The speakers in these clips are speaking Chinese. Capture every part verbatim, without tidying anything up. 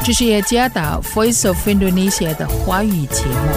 这是雅加达 Voice of Indonesia 的华语节目。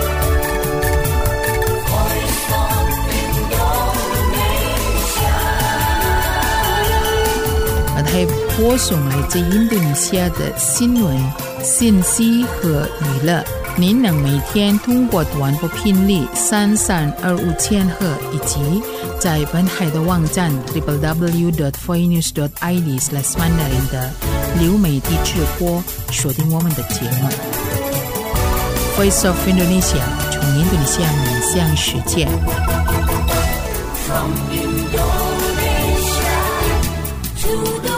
还播送来自印度尼西亚的新闻、信息和娱乐。您能每天通过短波频率三三二五千赫以及在本海的网站 double-u double-u double-u dot voinews dot i d slash mandarin 的流媒体直播锁定我们的节目。Voice of Indonesia 从印度尼西亚面向世界。From Indonesia to the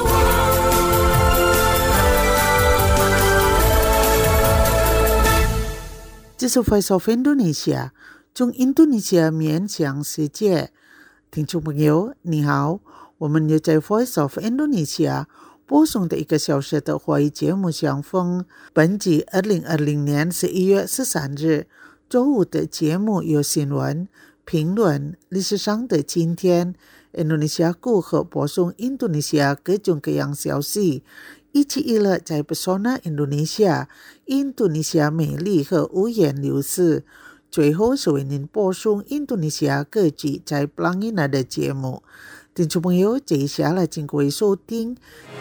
这是 Voice of Indonesia 从印度尼西亚面向世界。听众朋友你好，我们又在 Voice of Indonesia 播送的一个小时的华语节目相逢。本集二零二零年十一月十三日周五的节目有新闻、评论、历史上的今天、印度尼西亚顾客播送印度尼西亚各种各样消息，一起娱乐在 Pesona Indonesia 印度尼西亚美丽和五颜六色。最后是为您播送印度尼西亚各地在 Pelangina 的节目。听众朋友，接下来请各位收听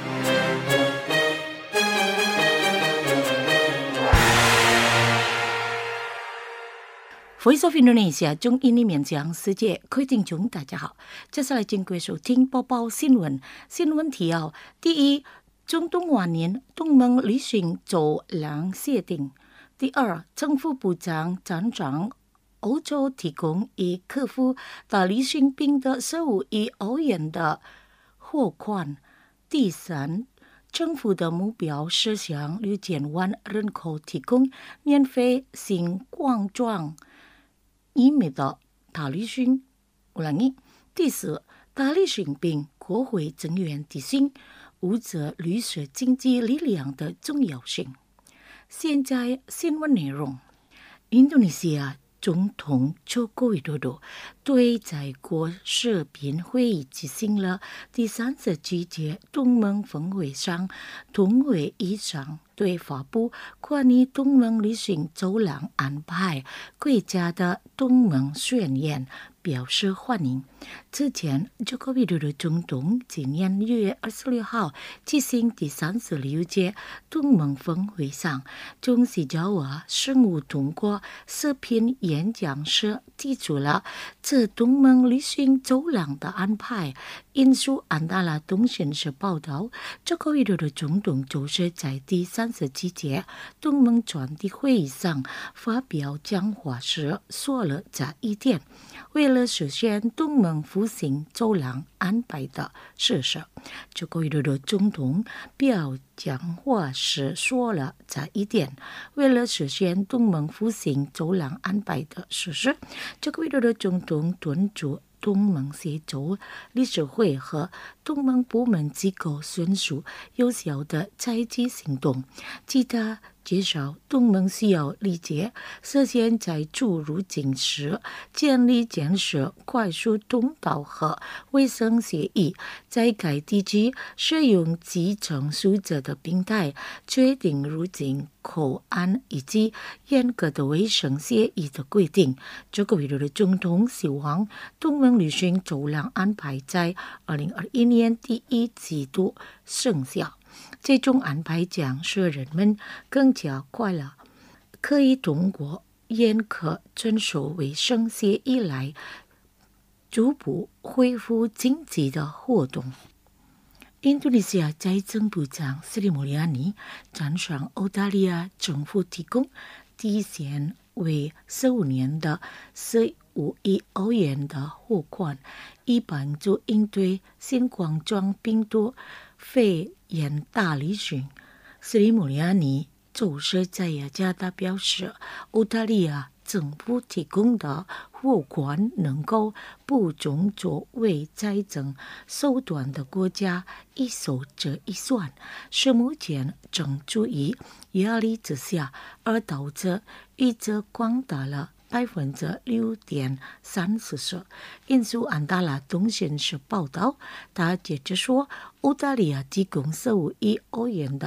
Voice of Indonesia 中印尼面向世界，各位听众大家好，接下来请各位收听播报新闻。新闻提要：第一，中东晚年东盟旅行走廊协定；第二，政府部长赞赏欧洲提供以克服大流行病的十五亿欧元的货款；第三，政府的目标是向六千万人口提供免费新冠状疫苗的大流行污染疫。第四，大流行病国会成员提醒无者绿色经济力量的重要性。现在新闻内容：印度尼西亚总统佐科维多多对在国视频会议进行了第三十七届东盟峰会上，同会议上对发布关于东盟旅行走廊安排国家的东盟宣言表示欢迎。之前，佐科维多多总统今年六月二十六号进行第三十六届东盟峰会上，中西交往事务通过视频演讲时提出了这东盟旅行走廊的安排。引述安达拉通讯社报道，佐科维多多总统就是在第三十七届东盟专题会议上发表讲话时说了这一点。为了实现东盟复兴走廊安排的事实，佐科维多多总统表讲话时说了这一点。为了实现东盟复兴走廊安排的事实，佐科维多多总统敦促东盟协作理事会和东盟部门机构迅速有效的采取行动。记得介绍东盟需要理解实现在出入境时建立建设快速通道和卫生协议，在该地区使用集成数字的平台决定入境口岸以及严格的卫生协议的规定。佐科维多多总统希望东盟旅行走廊安排在二零二一年第一季度生效。这种安排将使人们更加快乐，可以通过严格遵守卫生协议来逐步恢复经济的活动。印度尼西亚财政部长斯里穆里亚尼赞赏澳大利亚政府提供提前为十五年的十五亿欧元的货款，以帮助应对新冠状病毒肺炎大流行。斯里穆里亚尼就是在雅加达表示，澳大利亚政府提供的货款能够补充作为财政手段的国家一手这一算，是目前正处于压力之下而导致一则广达了百分之六点三十四。引述安达拉通讯社报道，他接着说，澳大利亚提供十五亿欧元的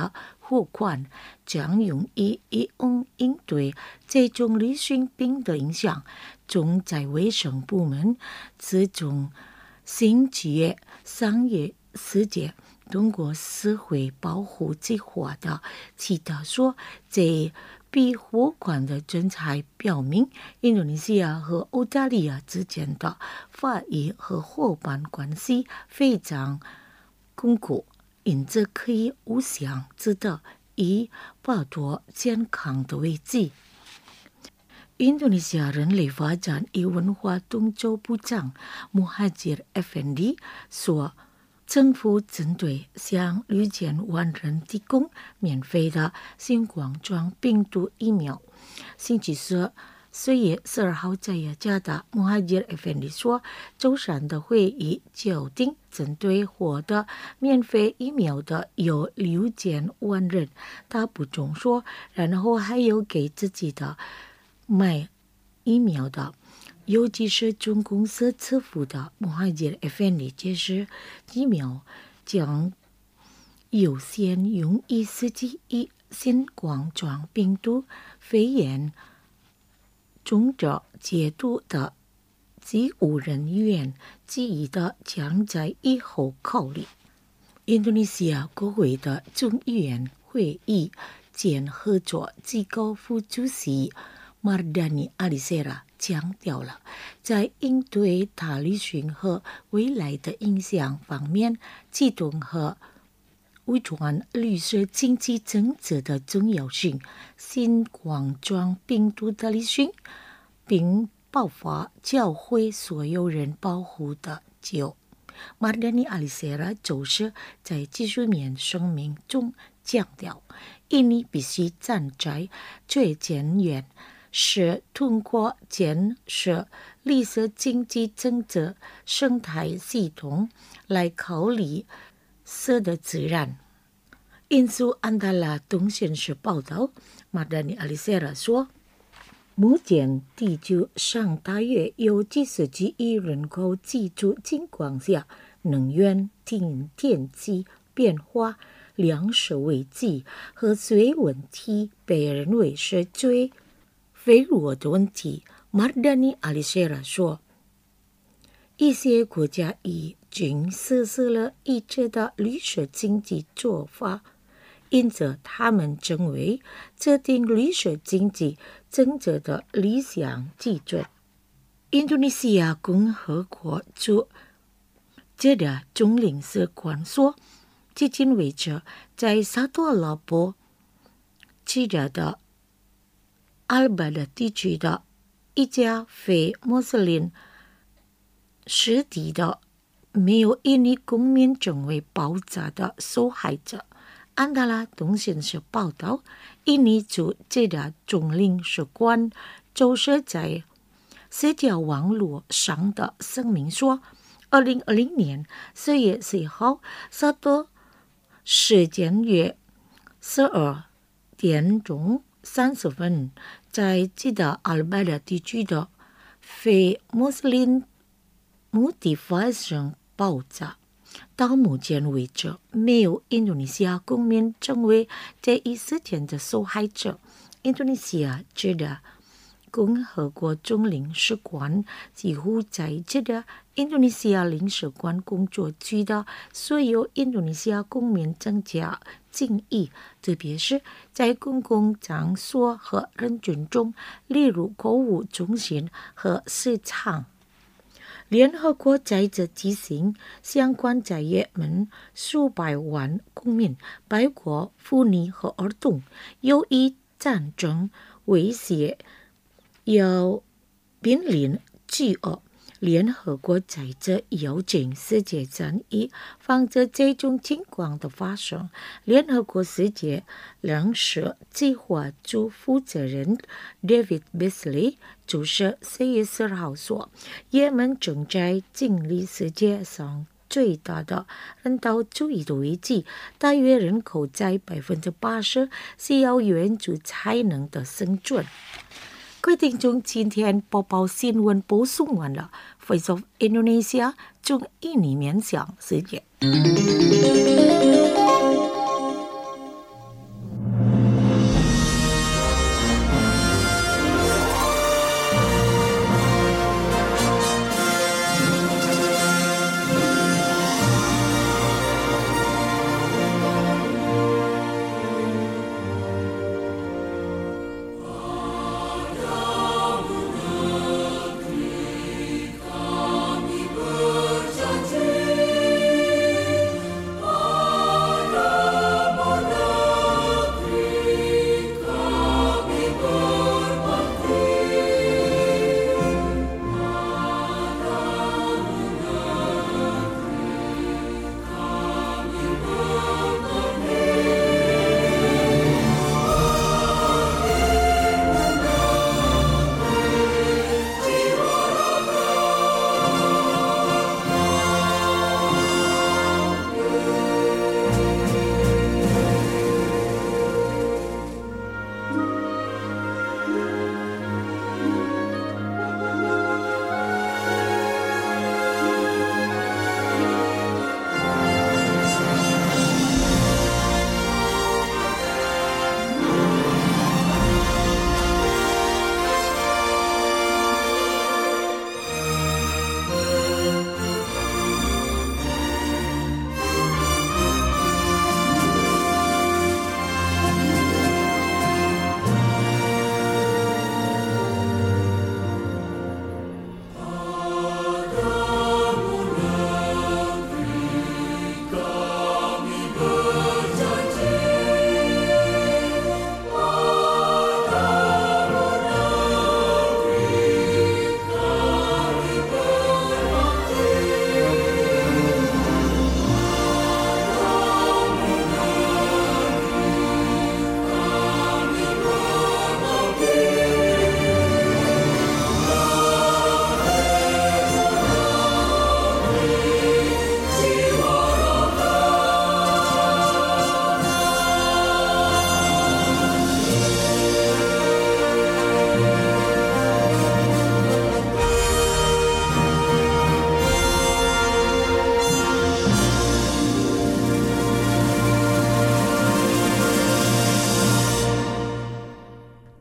货款将容易应应对这种流行病的影响。中在卫生部门这种新企业商业世界通过社会保护计划的其他说，这比货款的政策表明，印度尼西亚和澳大利亚之间的法益和伙伴关系非常巩固，因此可以互相知道以保持健康的位置。印度尼西亚人类发展与文化动作部长穆哈吉尔·埃芬迪说，政府针对向六千万人提供免费的新冠状病毒疫苗。星期四四月十二号在雅加达，穆哈吉尔·埃芬迪说，周三的会议决定针对获得免费疫苗的有六千万人。他补充说，然后还有给自己的买疫苗的，尤其是中公司支付的。穆哈吉尔·埃芬迪解释，疫苗将优先用于实际以新冠状病毒肺炎重症解毒的医务人员，其余的将在以后考虑。印度尼西亚国会的众议院会议前合作机构副主席Mardhani Alisera 强调了，在应对大旅行和未来的影响方面，启动和维持绿色经济政策的重要性。新冠状病毒的旅行并爆发教会所有人保护的就。Mardhani Alisera 就是在技术面声明中强调，印尼必须站在最前沿，是通过建设绿色经济政策生态系统来考虑色的自然。引述安达拉东线时报道，马达尼阿里塞拉说，目前地球上大约有几十几亿人口居住情况下，能源、天天气变化、粮食危机和水问题被认为是最脆弱的问题。马达尼阿里塞拉说，一些国家已经实施了一致的绿色经济做法，因此他们认为制定绿色经济政策的理想基准。印度尼西亚共和国驻捷达总领事馆说，至今为止，在沙特阿拉伯其他的阿尔巴达地区的一家非穆斯林实体的没有印尼公民成为爆炸的受害者。安达拉东线社报道，印尼驻捷达总领事馆就是在社交网络上的声明说，二零二零年四月十一号，沙特时间约十二点钟三十分，在捷达阿尔巴达地区的非穆斯林墓地发生爆炸。到目前为止，没有印度尼西亚公民成为这一事件的受害者。印度尼西亚捷达共和国总领事馆几乎在捷达印度尼西亚领事馆工作区的所有印度尼西亚公民增加敬意，特别是在公共场所和人群中，例如购物中心和市场。联合国在这提醒相关在也门数百万公民，包括妇女和儿童，由于战争威胁要濒临饥饿。联合国在这邀请世界上以防止这种情况的发生。联合国世界粮食计划组负责人 David Beasley 就是四月十二号说，也门正在经历世界上最大的人道主义的危机，大约人口在百分之八十需要援助才能的生存。各位听众，今天播报新闻播送完了。Voice of Indonesia 从印尼面向世界。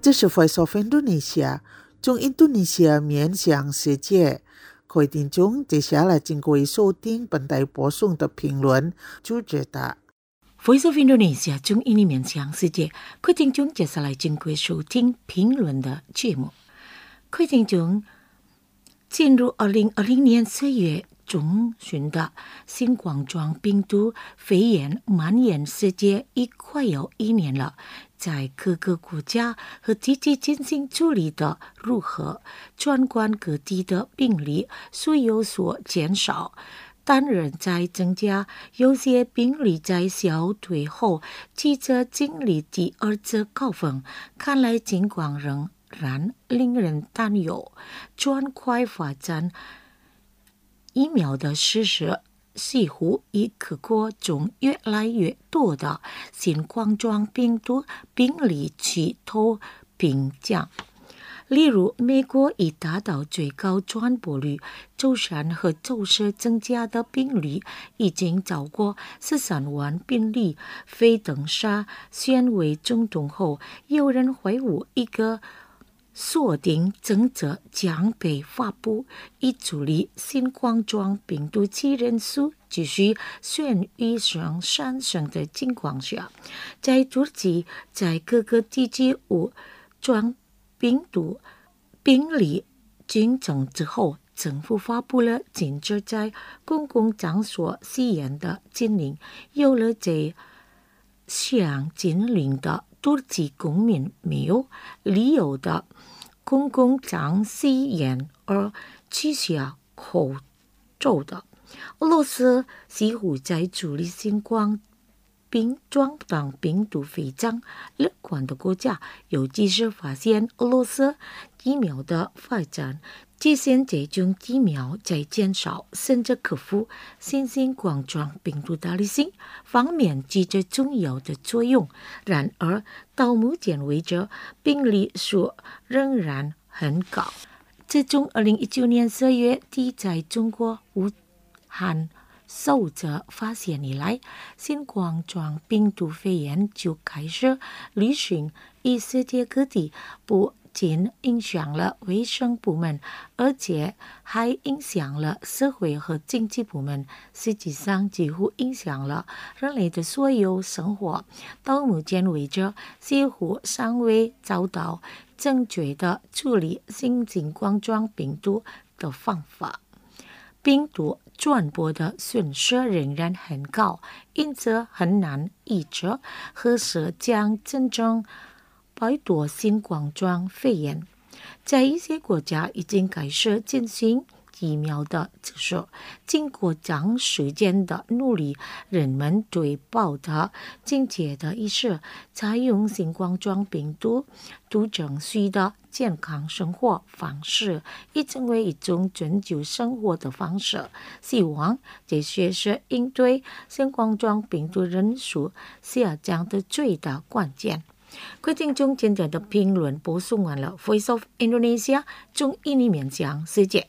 这是 Voice of Indonesia 中印度尼西亚面向世界。各位听众，接下来请各位收听本台播送的评论主旨的 Voice of Indonesia 中印尼面向世界。各位听众，接下来请各位收听评论的节目。各位听众，进入二零二零年四月中旬的新冠状病毒肺炎蔓延世界已快有一年了。在各个国家和地区进行处理的如何，全国各地的病例虽有所减少，但仍在增加。有些病例在消退后，接着经历第二次高峰，看来情况仍然令人担忧。专快发展疫苗的事实似乎以各国中越来越多的新冠状病毒病例齐头并降。例如，美国已达到最高传播率，周三和周四增加的病例已经超过十三万病例。非等沙宣为总统后，有人怀疑一个锁定政策将被发布，以处理新冠状病毒其人数继续旋愈上上升的情况下，在土耳其在各个地区无状病毒病例剧增之后，政府发布了禁止在公共场所吸烟的禁令。有了这项禁令的土耳其公民没有理由的公共场吸烟而取下口罩的。俄罗斯似乎在处理新冠病状当病毒非常乐观的国家，尤其是发现俄罗斯疫苗的发展，即现这种疫苗在减少甚至克服新型冠状病毒的理性方面起着重要的作用。然而，到目前为止，病例数仍然很高。自从二零一九年四月底在中国武汉首次发现以来，新冠状病毒肺炎就开始流行于世界各地，不仅影响了卫生部门，而且还影响了社会和经济部门，实际上几乎影响了人类的所有生活。到目前为止，似乎尚未找到正确的处理新型冠状病毒的方法。病毒传播的损失仍然很高，因此很难预测何时将真正摆脱新冠状肺炎。在一些国家已经开始进行疫苗的接种，经过长时间的努力，人们对抱着警戒的意识，采用新冠状病毒毒程序的健康生活方式，已成为一种拯救生活的方式。希望这些是应对新冠状病毒人数下降的最大关键。各位听众，今天的评论播送完了。Voice of Indonesia 中印尼面向世界。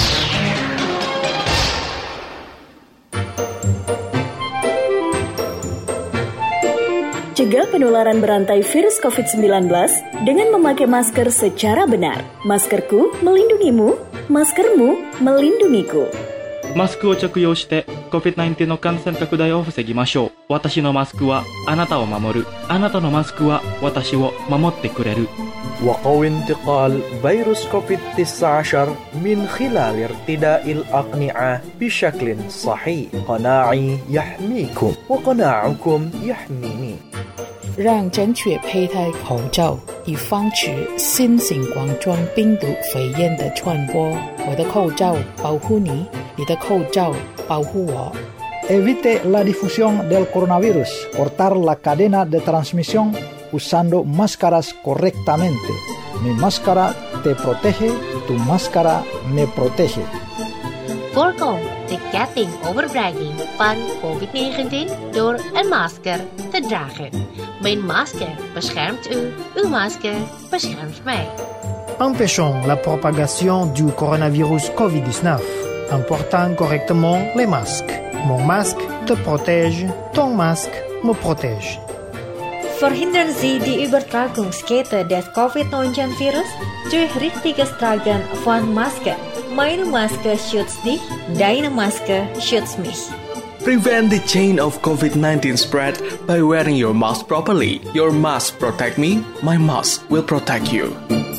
Cegah penularan berantai virus covid sembilan belas dengan memakai masker secara benar. Maskerku melindungimu, maskermu melindungiku. マスクを着用して コビッドナインティーン の感染拡大を防ぎましょう。私のマスクはあなたを守る。あなたのマスクは私を守ってくれる。 وقوي انتقال فيروس كوفيد تسعة عشر من خلال ارتداء الأقنعة بشكل صحيح. قناعي يحميكم وقناعكم يحميني. 让正确佩戴口罩，以防止新型冠状病毒肺炎的传播。我的口罩保护你，你的口罩保护我。 Evite la difusión del coronavirus. Cortar la cadena de transmisión usando máscaras correctamente. Mi máscara te protege, tu máscara me protege. Voorkom de ketting overbrenging van covid negentien door een masker te dragen. Mijn masker beschermt u, uw masker beschermt mij. Empêchons la propagation du coronavirus covid dix-neuf en portant correctement les masques. Mon masque te protège, ton masque me protège. Verhindern Sie die Übertragungskette des COVID neunzehn Virus durch richtiges Tragen von Maske. Meine Maske schützt dich, deine Maske schützt mich. Prevent the chain of COVID nineteen spread by wearing your mask properly. Your mask protect me, my mask will protect you.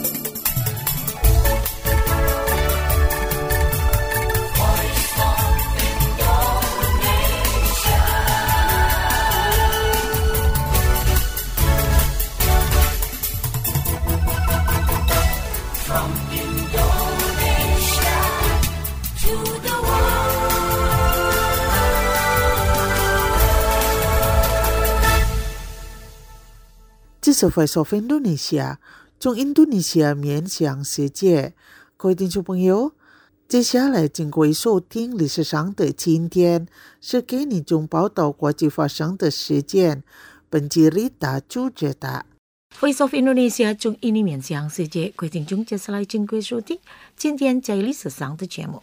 这是 Voice of Indonesia 从印度尼西亚面向世界。各位听众朋友，接下来经过收听历史上的今天，是给你中报道国际发生的事件。本集Rita主持的。 Voice of Indonesia 从印尼面向世界，各位听众接下来经过收听今天在历史上的节目。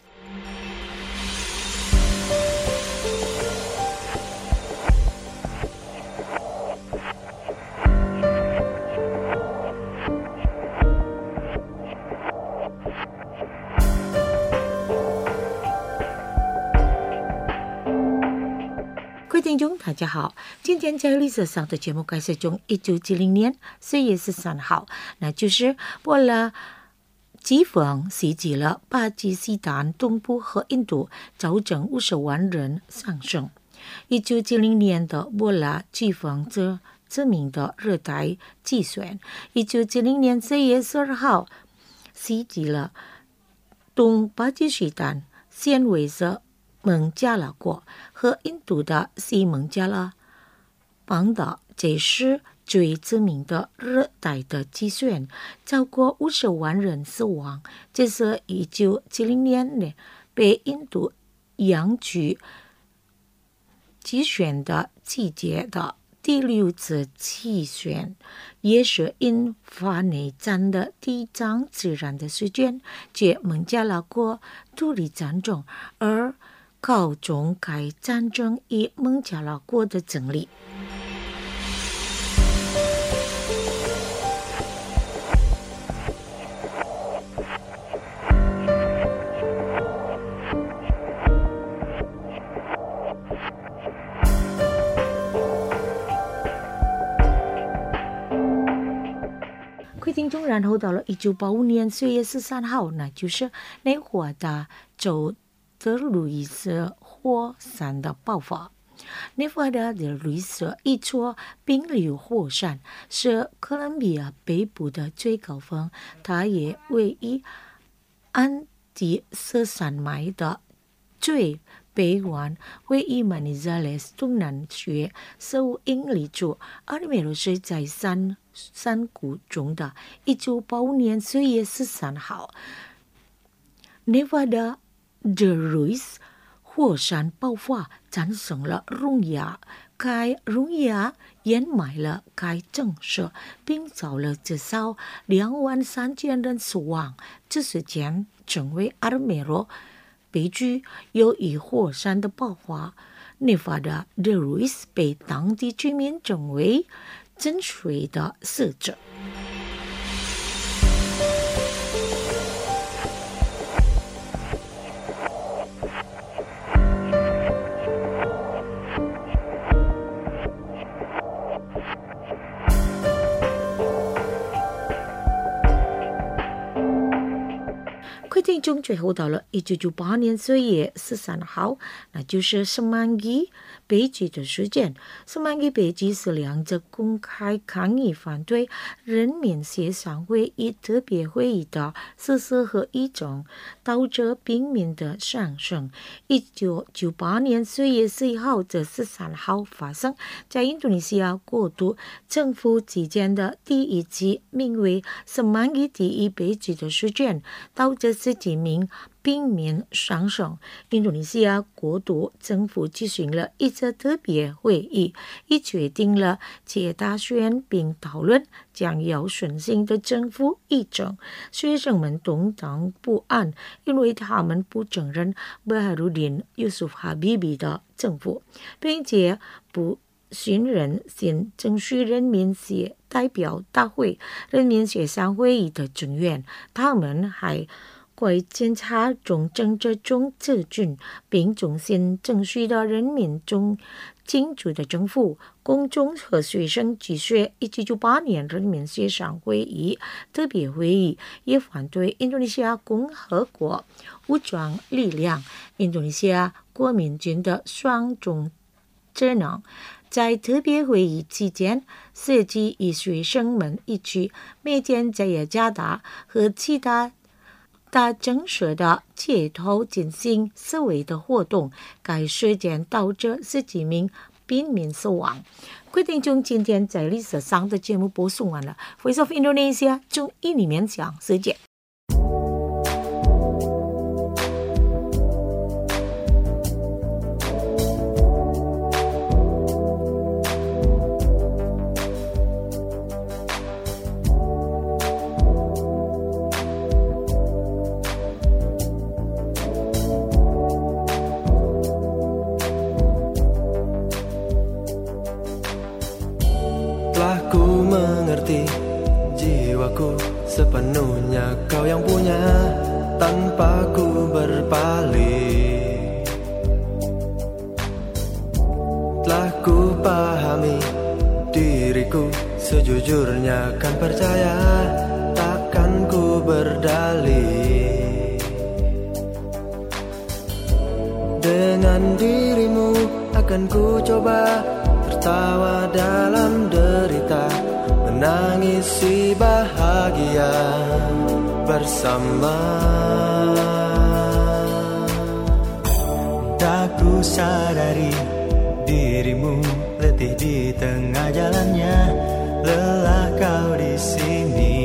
各位听众大家好，今天在历史上的节目开始从一九七零年四月十三号，那就是波拉飓风袭击了巴基斯坦东部和印度，造成五十万人丧生。一九七零年的波拉飓风这知名的热带气旋，一九七零年四月十二号袭击了东巴基斯坦，现为着孟加拉国和印度的西孟加拉邦岛，这是最知名的热带的气旋，超过五十万人死亡。这是一九七零年呢被印度扬居气旋的季节的第六次气旋，也是引发内战的第一场自然的事件，借孟加拉国独立战争而告终该战争以孟加拉国的胜利。各位听众，然后到了一九八五年四月十三号，那就是内华达州德鲁伊斯火山的爆发。内华达的路易斯一座冰流火山是哥伦比亚北部的最高峰，它也位于安第斯山脉的最北端，位于马尼扎雷斯东南约十五英里处。阿尔梅罗是在山山谷中的。一九八五年四月十三号，内华达的路易斯火山爆发，产生了熔岩，该熔岩掩埋了该城市，并造了至少两万三千人死亡。这事件成为阿尔梅罗悲剧。由于火山的爆发，内华达的路易斯被当地居民称为真水的死者。快听众最后到了一九九八年四月十三号，那就是圣曼基悲剧的事件。圣曼基悲剧是两者公开抗议反对人民协商会议特别会议的实施和议程，导致平民的丧生。一九九八年四月十一号至十三号发生在印度尼西亚国土政府之间的第一起名为圣曼基第一悲剧的事件，导致十几名平民丧生。印度尼西亚国土政府举行了一次特别会议，已决定了解大选并讨论将要顺行的政府议程。学生们动荡不安，因为他们不承认巴哈鲁丁·尤苏夫·哈比比的政府，并且不新人行争取人民协代表大会、人民协商会议的成员，他们还会检查中政治中资讯，并重新争取到人民中进驻的政府。公众和学生集学一九九八年人民协商会议特别会议也反对印度尼西亚共和国武装力量印度尼西亚国民军的双重职能。在特别会议期间，设计与学生们一起每天在雅加达和其他大城市的街头进行示威的活动，该事件导致十几名平民死亡。各位听众，今天在历史上的节目播送完了。Voice of Indonesia 中印里面讲世界。 Sepenuhnya kau yang punya tanpa ku berpaling. Telah ku pahami diriku sejujurnya, kan percaya takkan ku berdalih. Dengan dirimu akan ku coba tertawa dalam derita, menangisi bahagia bersama. Tak ku sadari dirimu letih di tengah jalannya, lelah kau di sini.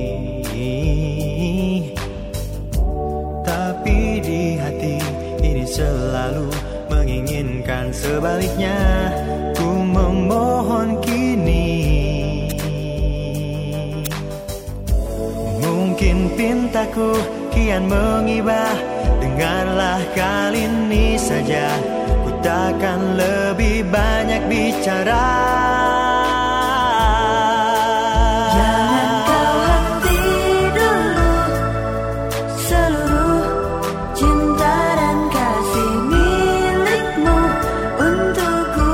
Tapi di hati ini selalu menginginkan sebaliknya, ku memohon kini. Mungkin pintaku kian mengibah, dengarlah kali ini saja, ku takkan lebih banyak bicara. Jangan kau henti dulu seluruh cinta dan kasih milikmu untukku.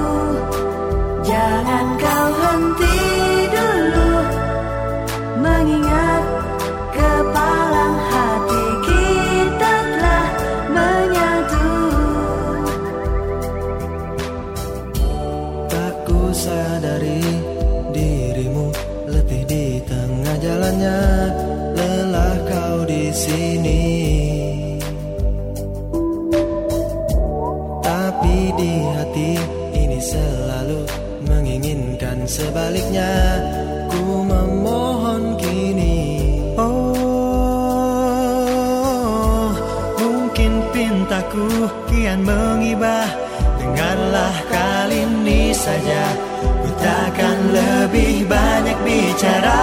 Jangan kau henti dulu mengingat kepalang hati kita telah menyatu. Tak ku sadari dirimu letih di tengah jalannya, lelah kau di sini. Tapi di hati ini selalu menginginkan sebaliknya, ku memohon kini. Oh, mungkin pintaku kian mengibah, dengarlah kali ini saja, ku takkan lebih banyak bicara.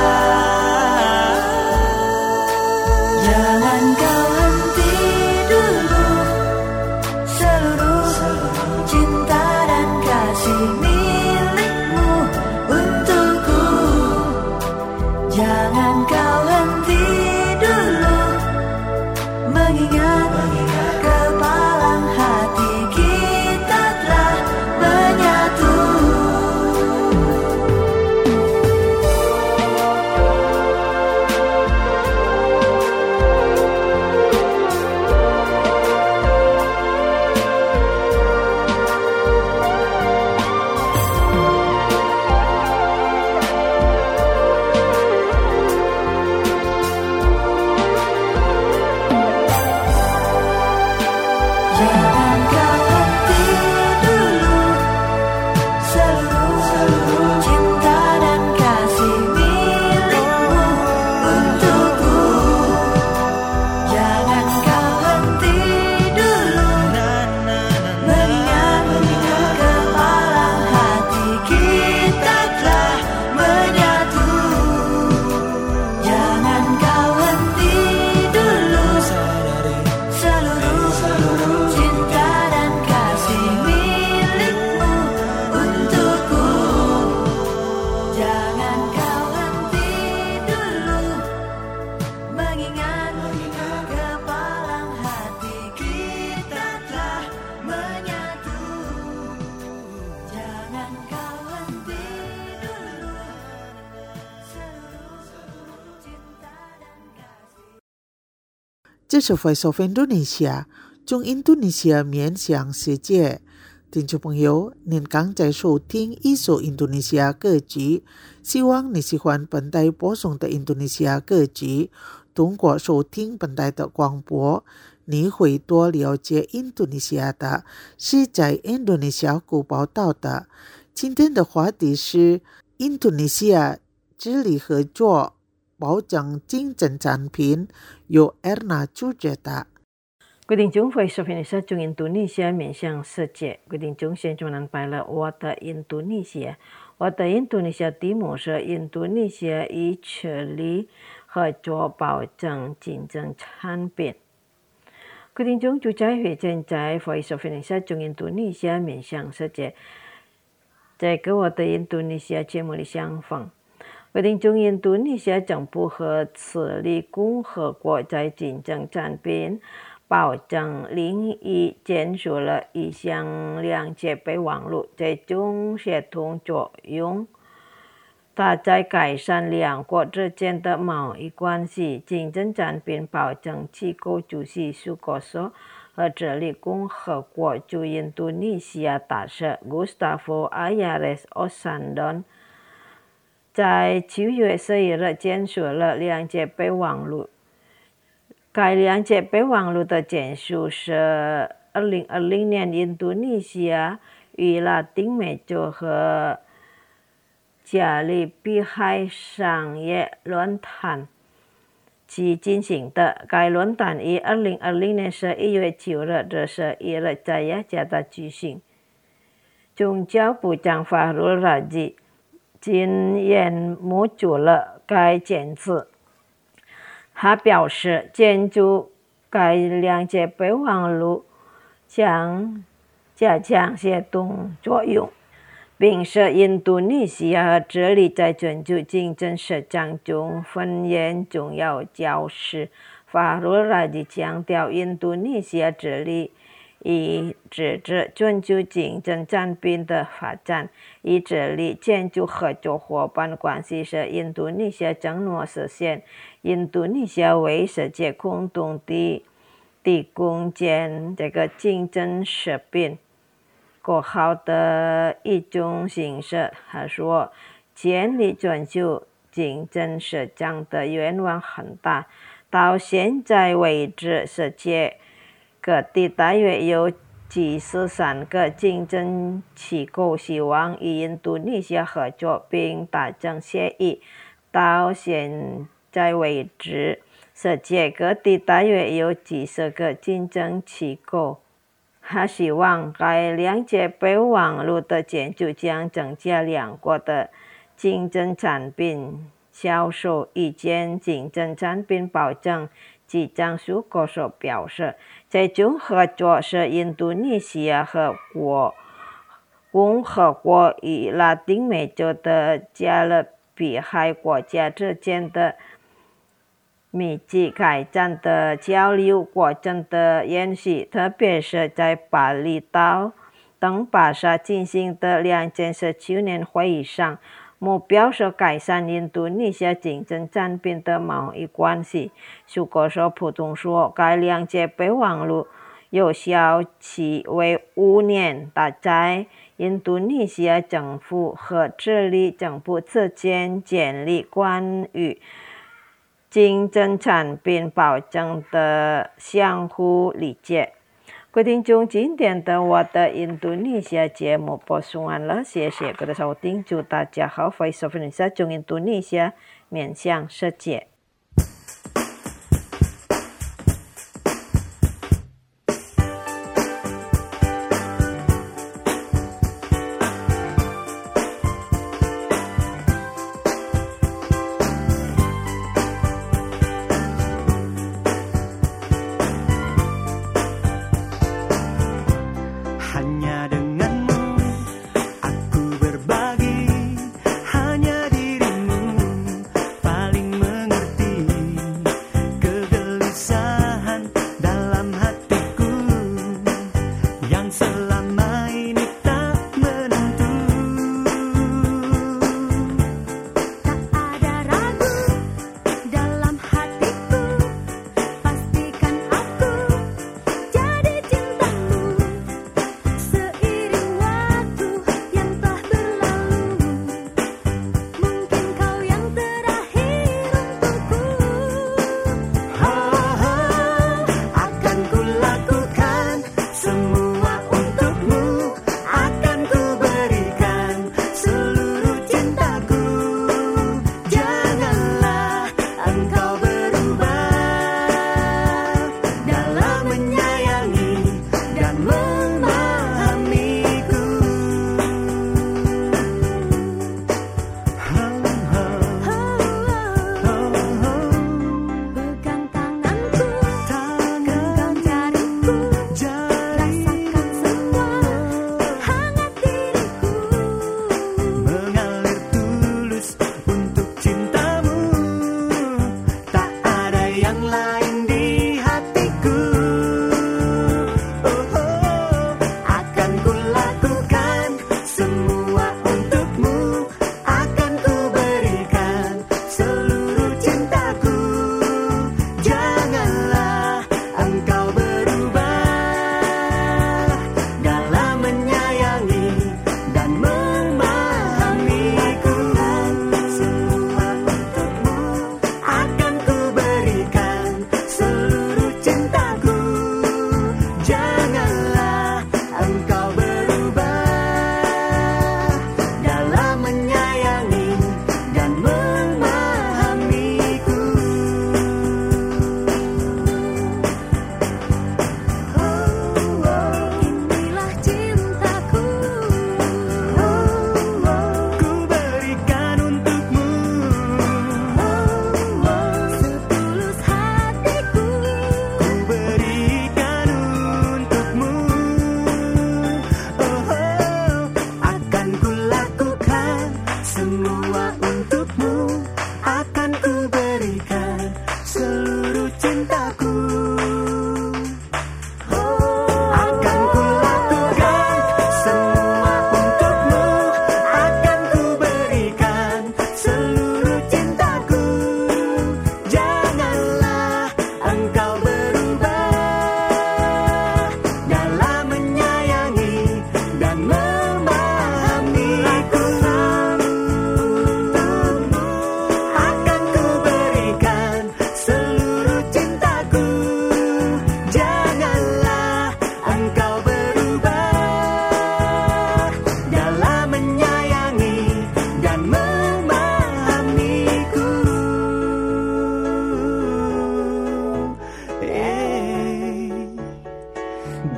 Jangan kau henti dulu seluruh cinta dan kasih milikmu untukku. Jangan kau henti dulu mengingat kepalang hati kita telah menyatu. 这是 Voice of Indonesia 中印度尼西亚面向世界。听众朋友，您刚在收听一首印度尼西亚歌曲，希望你喜欢本台播送的印度尼西亚歌曲。通过收听本台的广播，你会多了解印度尼西亚的是在印度尼西亚国报道的。今天的话题是印度尼西亚致力合作保障竞争产品，由 Erna 主持的。 各位听众 Voice of Indonesia 中印度尼西亚面向世界。各位听众，现在我们来了我的印度尼西亚。我的印度尼西亚题目是印度尼西亚以致力合作保障竞争产品。各位听众，就在现在 Voice of Indonesia 中印度尼西亚面向世界，在跟我的印度尼西亚节目里相逢。各位听众，印度尼西亚政府和此力共和国在竞争产品保障领域建设了一项两界备忘录，这种协同作用，它在改善两国之间的贸易关系。竞争产品保障机构主席苏格索和这里共和国驻印度尼西亚大使 Gustavo Ayares Osandon 在七月十一日签署了两界备忘录。该两界备忘录的签署是二零二零年印度尼西亚与拉丁美洲和加勒比海商业论坛期进行的。该论坛于二零二零年十一月九日至十一日在雅加达举行。宗教部长法鲁拉吉今年目睹了该签字。他表示，建筑该两界备忘录将加强协同作用，并使印度尼西亚和智利在全球竞争市场中扮演重要角色。法鲁拉吉强调，印度尼西亚致力以支持全球竞争产品的发展，以致力建筑合作伙伴关系是印度尼西亚承诺实现印度尼西亚为世界共同体提供建这个竞争食品更好的一种形式。他说，建立全球竞争市场的愿望很大，到现在为止，世界各地大约有七十三个竞争机构希望与印度尼西亚合作并达成协议。到现在为止，世界各地大约有几十个竞争机构。他希望该两界备忘录的签署将增加两国的竞争产品销售。意见竞争产品保障局长苏格索表示，这种合作是印度尼西亚和国共和国与拉丁美洲的加勒比海国家之间的密集开展的交流过程的延续，特别是在巴厘岛等巴沙进行的两件十九年会议上，目标是改善印度尼西亚竞争产品的贸易关系。苏格索补充说，该两界备忘录有效期为五年，它在印度尼西亚政府和智利政府之间建立关于竞争产品保障的相互理解。各位听众，今天的我的印度尼西亚节目播送完了，谢谢各位收听，祝大家好。Voice of Indonesia 中印度尼西亚面向世界。 Paling mengerti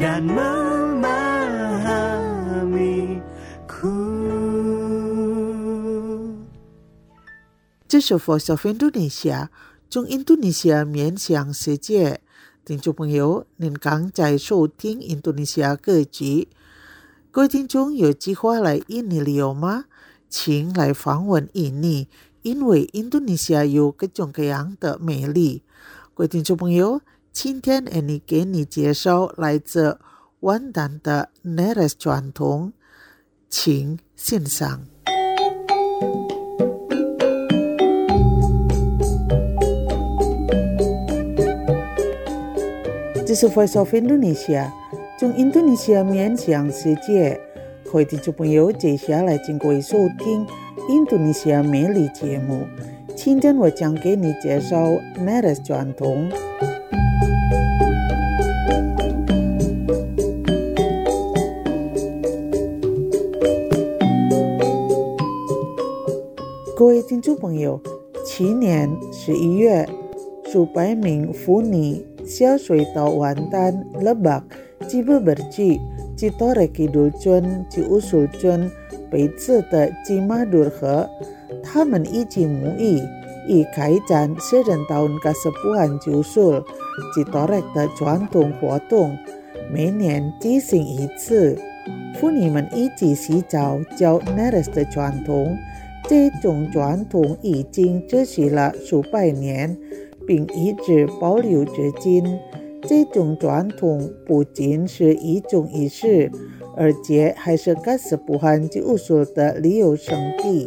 dan memahamiku. 这是 Voice of Indonesia 中印度尼西亚面向世界。听众朋友，您刚在收听印度尼西亚歌曲。各位听众有计划来印尼旅游吗？请来访问印尼，因为印度尼西亚有各种各样的美丽。各位听众朋友，今天 Annie 给你介绍来自湾丹的 Neres 传统，请欣赏。这是 Voice of Indonesia 从印度尼西亚面向世界。各位听众朋友，接下来请各位收听印度尼西亚美丽节目。今天我将给你介绍 Neres 传统。各位听众朋友，去年十一月，数百名妇女下水到湾丹、Lebak、吉布尔吉、吉多雷基杜村、吉乌苏村北侧的吉马杜河，他们一起沐浴，以开展私人tahun kesepuhan Jusul吉多雷的传统活动，每年举行一次。妇女们一起洗澡叫 Neres 的传统，这种传统已经持续了数百年，并一直保留至今。这种传统不仅是一种仪式，而且还是kesepuhan Jusul的旅游胜地。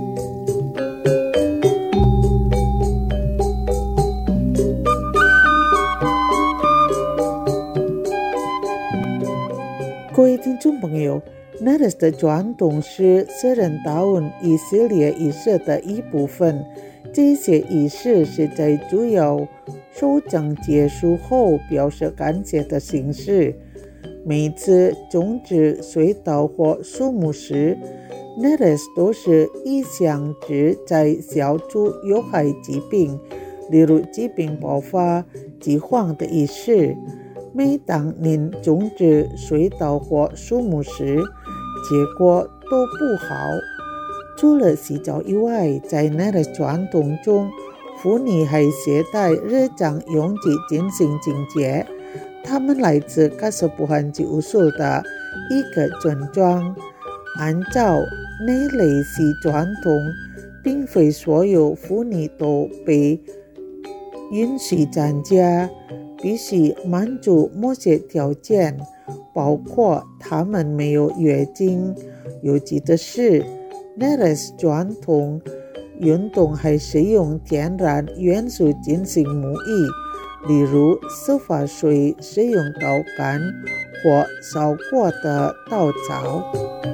各位听众朋友， Neres 的传统是私人tahun以色列仪式的一部分。这些仪式是在主要收成结束后表示感谢的形式。每次种植水稻或树木时， Neres 都是一项旨在消除有害疾病，例如疾病爆发、饥荒的仪式。每当您种植水稻或树木时，结果都不好。除了洗澡以外，在 Neres 传统中，妇女还携带日常用具进行清洁。他们来自kesepuhan Jusul的一个村庄。按照那类似传统，并非所有妇女都被允许参加，必须满足某些条件，包括她们没有月经。有趣的是， Neres 传统运动还使用天然元素进行沐浴，例如洗发水使用稻杆或烧过的稻草。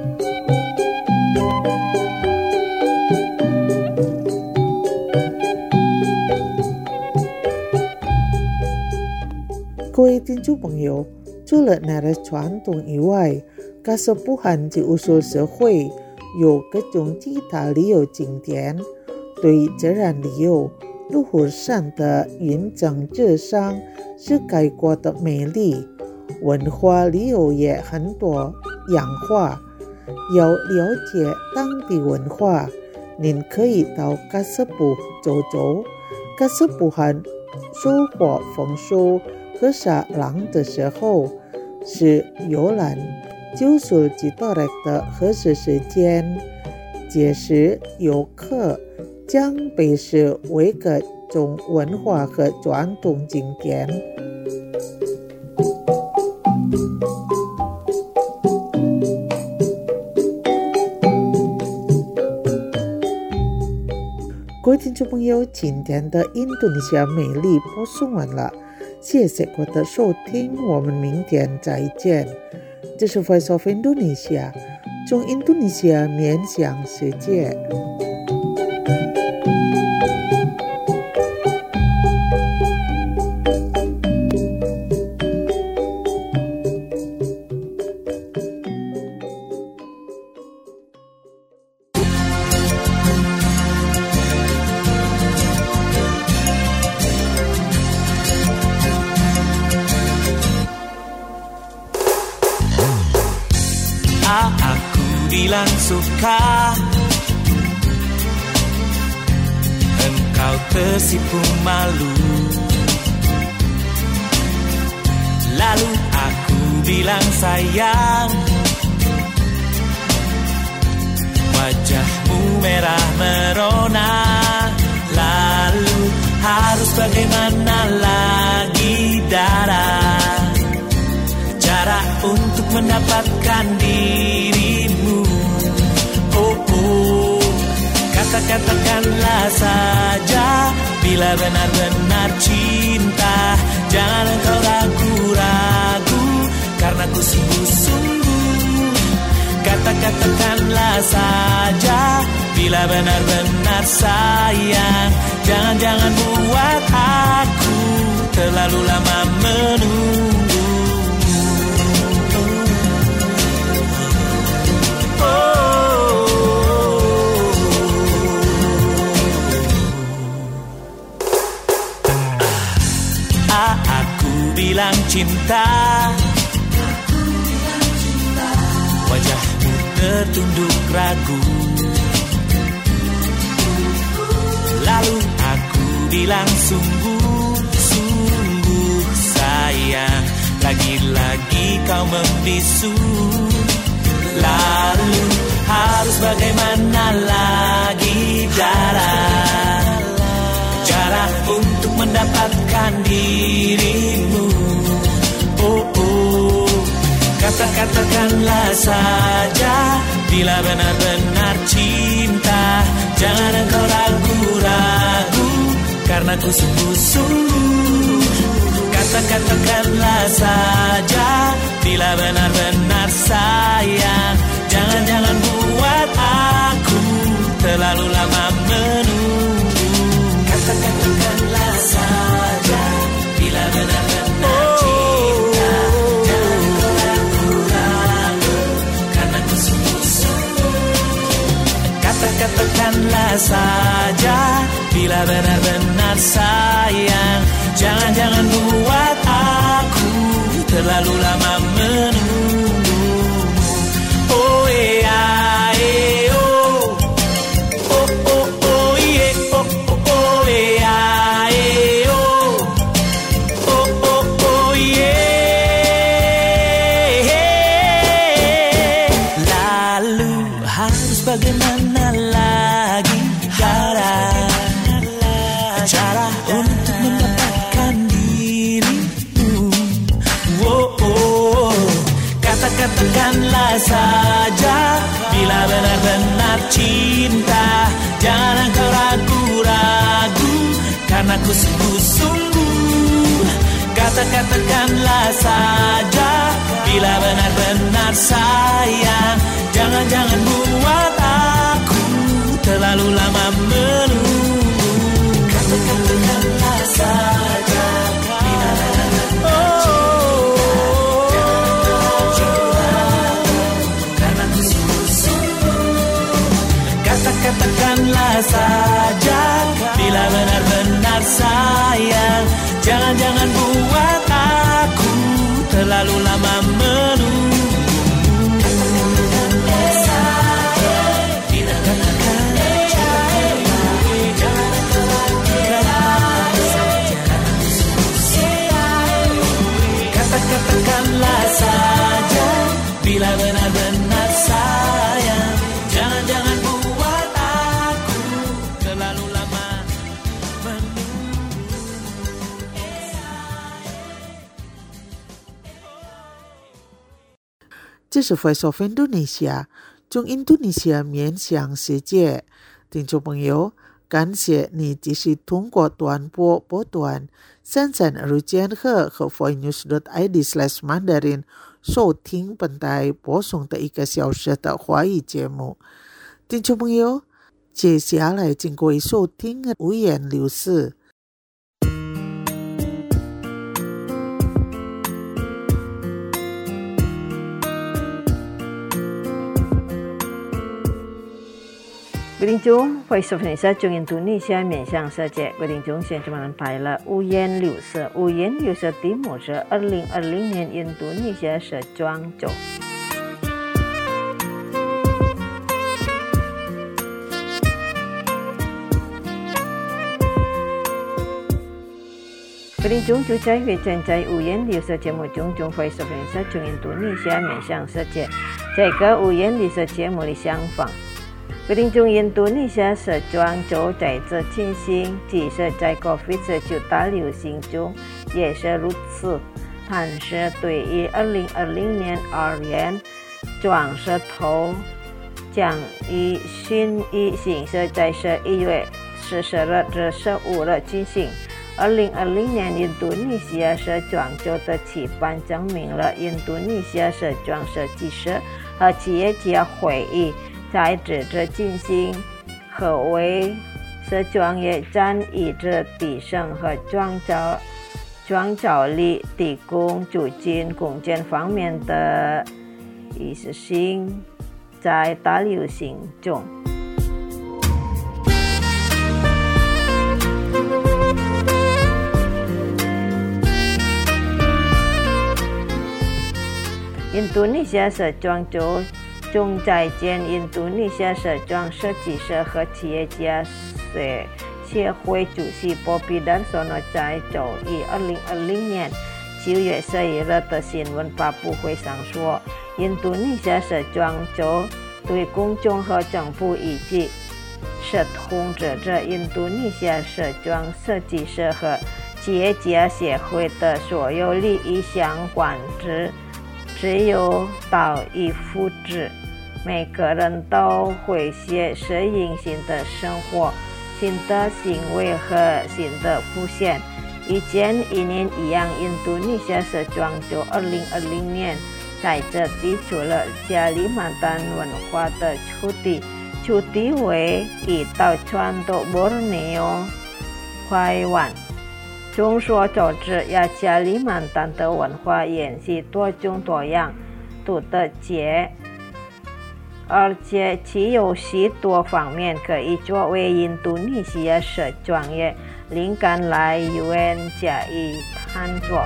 各位听众朋友，除了 Neres 传统以外，kesepuhan Jusul社会有各种其他旅游景点。对自然旅游，鹿湖山的云层之上是开阔的美丽。文化旅游也很多样化。要了解当地文化，您可以到Kassepuh走走。kesepuhan收获丰收和撒浪的时候是游览Jusul吉多雷的合适时间。届时游客将被视为各种文化和传统景点。各位听众朋友，今天的印度尼西亚美丽播送完了，谢谢各位的收听，我们明天再见。这是 Voice of Indonesia 从印度尼西亚面向世界。 bilang suka, engkau tersipu malu. Lalu aku bilang sayang, wajahmu merah merona. Lalu harus bagaimana lagi darah, cara untuk mendapatkan dirimu. Oh oh, kata-katakanlah saja bila benar-benar cinta. Jangan engkau ragu-ragu, karena ku sungguh-sungguh. Kata-katakanlah saja bila benar-benar sayang. Jangan-jangan buat aku terlalu lama menunggu. Bilang cinta, wajahmu tertunduk ragu. Lalu aku bilang sungguh-sungguh sayang, lagi-lagi kau membisu. Lalu harus bagaimana lagi darah, cara untuk mendapatkan dirimu. Oh oh, kata-katakanlah saja bila benar-benar cinta. Jangan engkau ragu-ragu, karena ku sungguh-sungguh. Kata-katakanlah saja bila benar-benar sayang. Jangan-jangan buat aku terlalu lama menunggu. Kata-katakanlah saja bila benar-benar cinta. Jangan kau ragu-ragu, karena ku sungguh-sungguh. Kata-katakanlah saja bila benar-benar sayang. Jangan-jangan buat aku terlalu lama menunggu. Oh yeah, eh, oh. Oh oh oh yeah, oh oh oh yeah, eh, oh. Oh oh oh yeah. Lalu harus bagaimana lagi cara, cara untuk mendapatkan dirimu. Oh oh, kata-katakanlah saja bila benar-benar cinta. Jangan engkau ragu-ragu, karena ku sungguh-sungguh. Kata-katakanlah saja bila benar-benar sayang. Jangan-jangan buat aku terlalu lama menunggu. Kata-katakanlah saja bila benar-benar cinta. Karena ku sungguh-sungguh. Kata-katakanlah saja bila benar-benar sayang. Jangan-jangan buat aku terlalu lama menunggu. Kata-katakanlah saja bila benar-benar cinta. Jangan engkau ragu-ragu saja. Kata-katakanlah saja bila benar-benar sayang. Jangan-jangan buat aku terlalu lama menunggu. 这是 Voice of Indonesia 中印度尼西亚面向世界。听众朋友，感谢你继续通过短波波段三三二千赫和 voicenews dot i d slash mandarin 收听本台播送的一个小时的华语节目。听众朋友，接下来请各位收听五言六事。 各位听众 ，Voice of Indonesia 中印度尼西亚面向世界，各位听众，现在我们拍了五言六事，五言六事题目是二零二零年印度尼西亚时装周。 位听众在于正在五言绿色节目中，中会收听是从印度尼西亚面向世界。这个五言绿色节目的相反，各位听众，印度尼西亚时装周在这进行，即使在 COVID 十九 大流行中也是如此。但是对于二零二零年而言，装饰头将以新一形式在十一月十四日至十五日进行。二零二零年印度尼西亚时装周的举办证明了印度尼西亚时装设计师和企业家会议在这次进行，可为时装业占以着提升和创造创造力提供促进空间方面的意识性在大流行中。印度尼西亚时装周中再见印度尼西亚时装设计师和企业家协会主席波比丹索诺在周一二零二零年九月十一日的新闻发布会上说，印度尼西亚时装周对公众和政府以及是统治着印度尼西亚时装设计师和企业家协会的所有利益相关之自由到以复制，每个人都会写适应新的生活、新的行为和新的出现。一件一年一样，印度尼西亚时装周二零二零年在这提出了加里曼丹文化的主题，主题为一道传到borneo台湾。众所周知，亚加里曼丹的文化沿袭多种多样、独特节，而且其有许多方面可以作为印度尼西亚时装业灵感来源加以探索。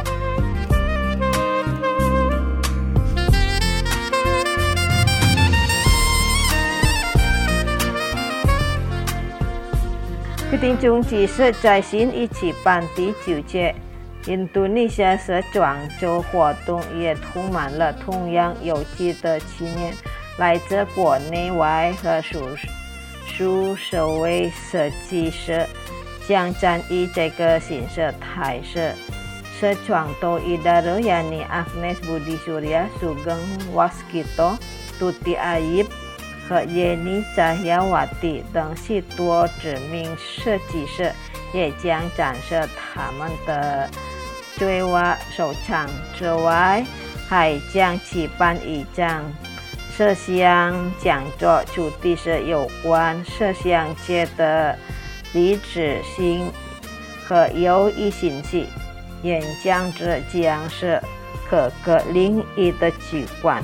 各位听众，即使在新一举办第九届印度尼西亚时装周活动，也充满了同样有趣的青年，来自国内外和数十位设计师将参与这个新式态势。时装周Ida Royani, Agnes Budi Surya, Sugeng Waskito, Tuti Ayib和耶尼扎亚瓦蒂等许多知名设计师也将展示他们的绘画收藏之外，还将举办一场摄像讲座，主题是有关摄像界的历史性和有益信息。演讲者将是各个领域的主管。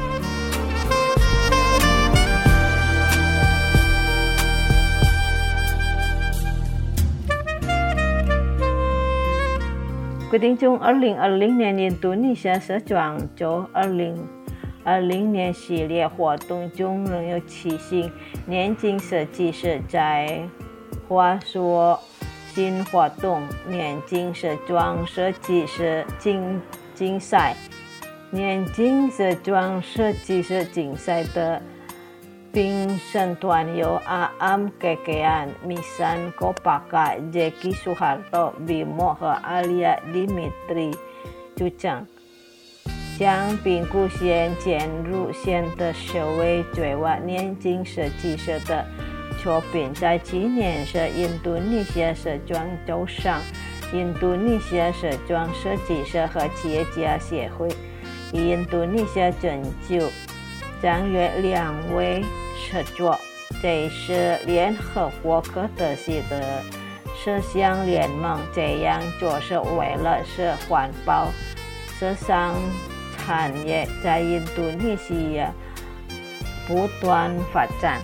各位听众，二零二零年印度尼西亚时装周二零二零年系列活动中仍有七星年轻设计师在华硕新活动年轻时装设计师竞竞赛，年轻时装设计师竞赛的评审团由 Aam Kekean、Misan Kopaka、Jackie Suharto、Bimo 和 Alia Dimitri 主讲，将评估先前入选的十位最佳年轻设计师的作品，在今年是印度尼西亚时装周上，印度尼西亚时装设计师和企业家协会以印度尼西亚拯救将约两位合作，这是联合国科特西的时尚联盟，这样做是为了使环保时尚产业在印度尼西亚不断发展。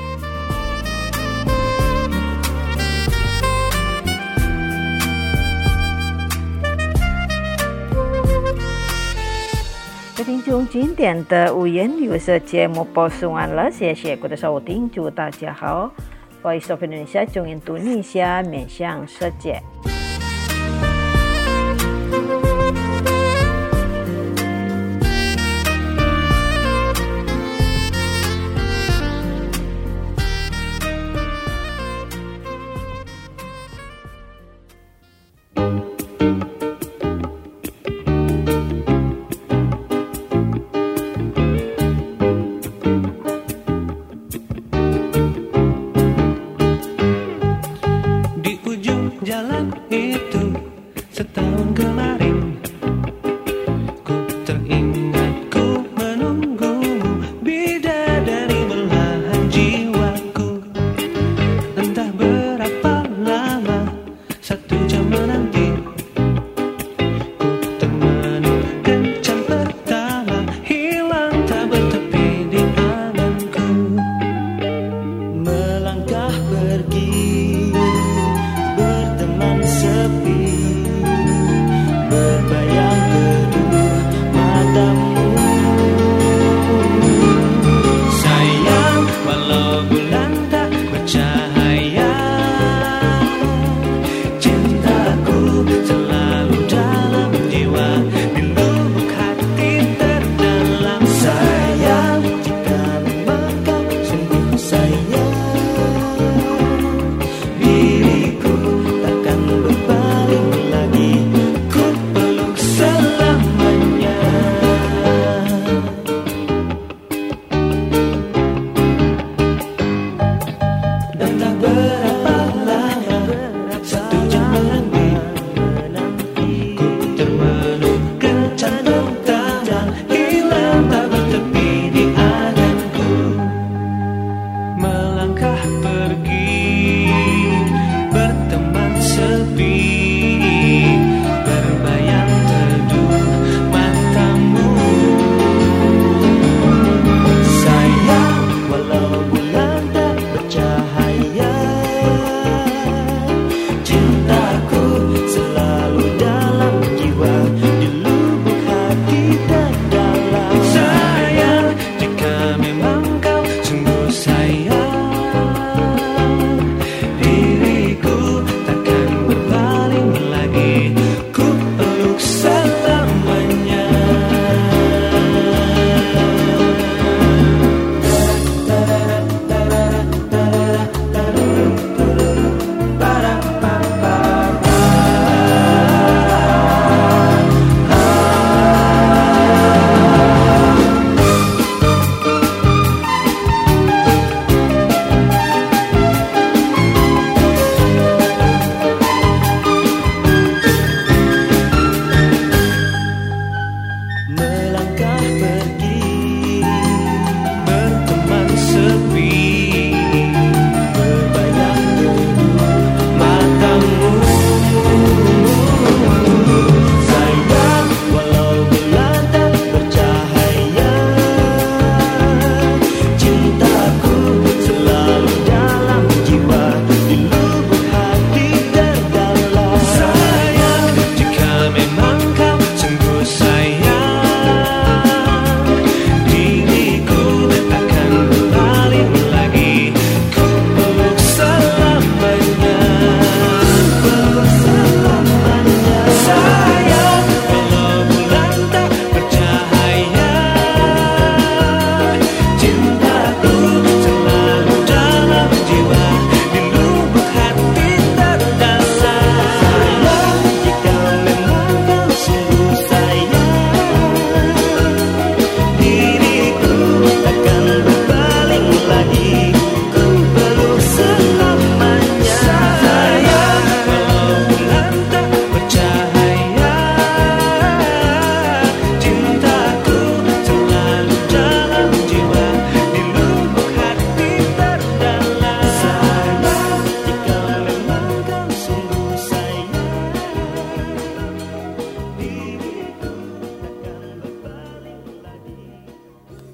听众，今天的五言绿色节目播送完了，谢谢各位的收听，祝大家好。Voice of Indonesia 从印度尼西亚面向世界。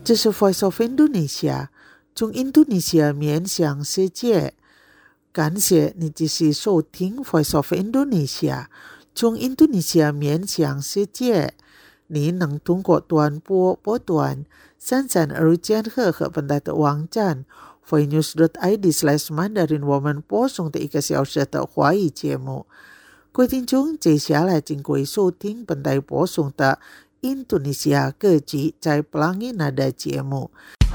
这是 Voice of Indonesia 从印度尼西亚面向世界。感谢你继续收听 Voice of Indonesia 从印度尼西亚面向世界。你能通过短波波段三三二千赫和本台的网站 voinews dot i d slash mandarin 我们播送的一个小时的华语节目。各位听众，接下来请各位收听本台播送的印度尼西亚歌曲在 Pelangi Nada 节目。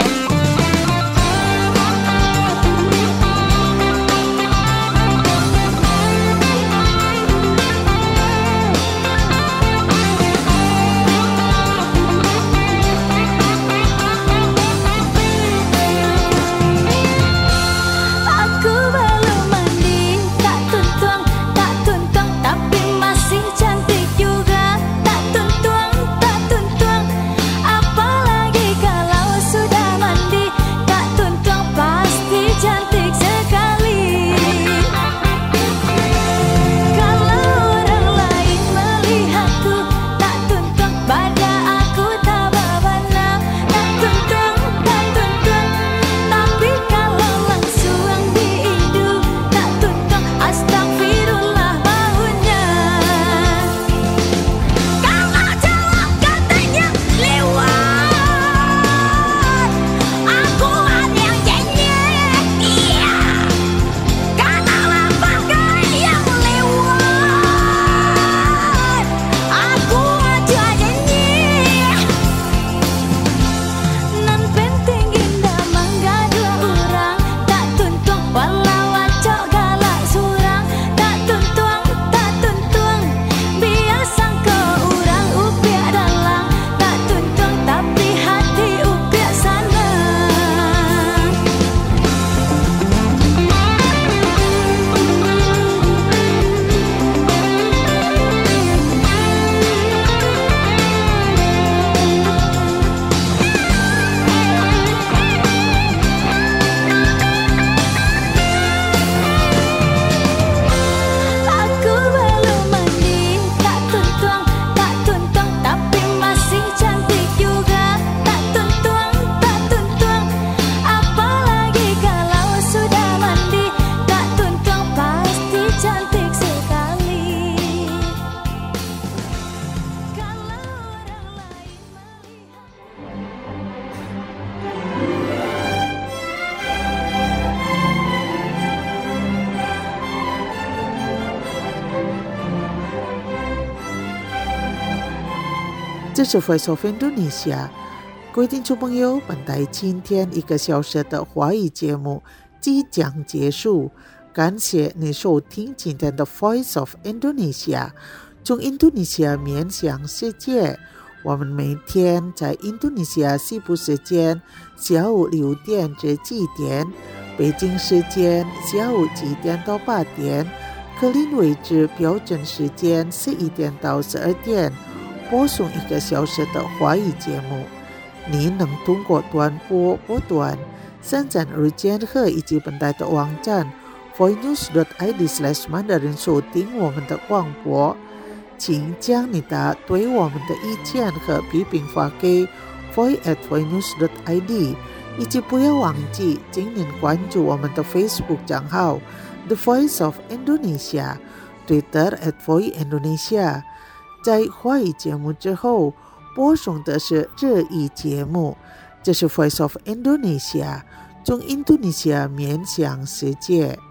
这是 Voice of Indonesia 各位听众朋友，本台今天一个小时的华语节目即将结束，感谢你收听今天的 Voice of Indonesia 从印度尼西亚面向世界。我们每天在印度尼西亚西部时间下午六点至七点，北京时间下午七点到八点，格林威治标准时间十一点到十二点，播送一个小时的华语节目。你能通过短波波段三三二千赫以及本台的网站 voinews dot i d slash mandarin 收听我们的广播。请将你的对我们的意见和批评发给 voice at voinews dot i d， 以及不要忘记今年关注我们的 Facebook 账号 The Voice of Indonesia， Twitter at Voice Indonesia。在华语节目之后播送的是日语节目，这是 Voice of Indonesia 从印度尼西亚面向世界。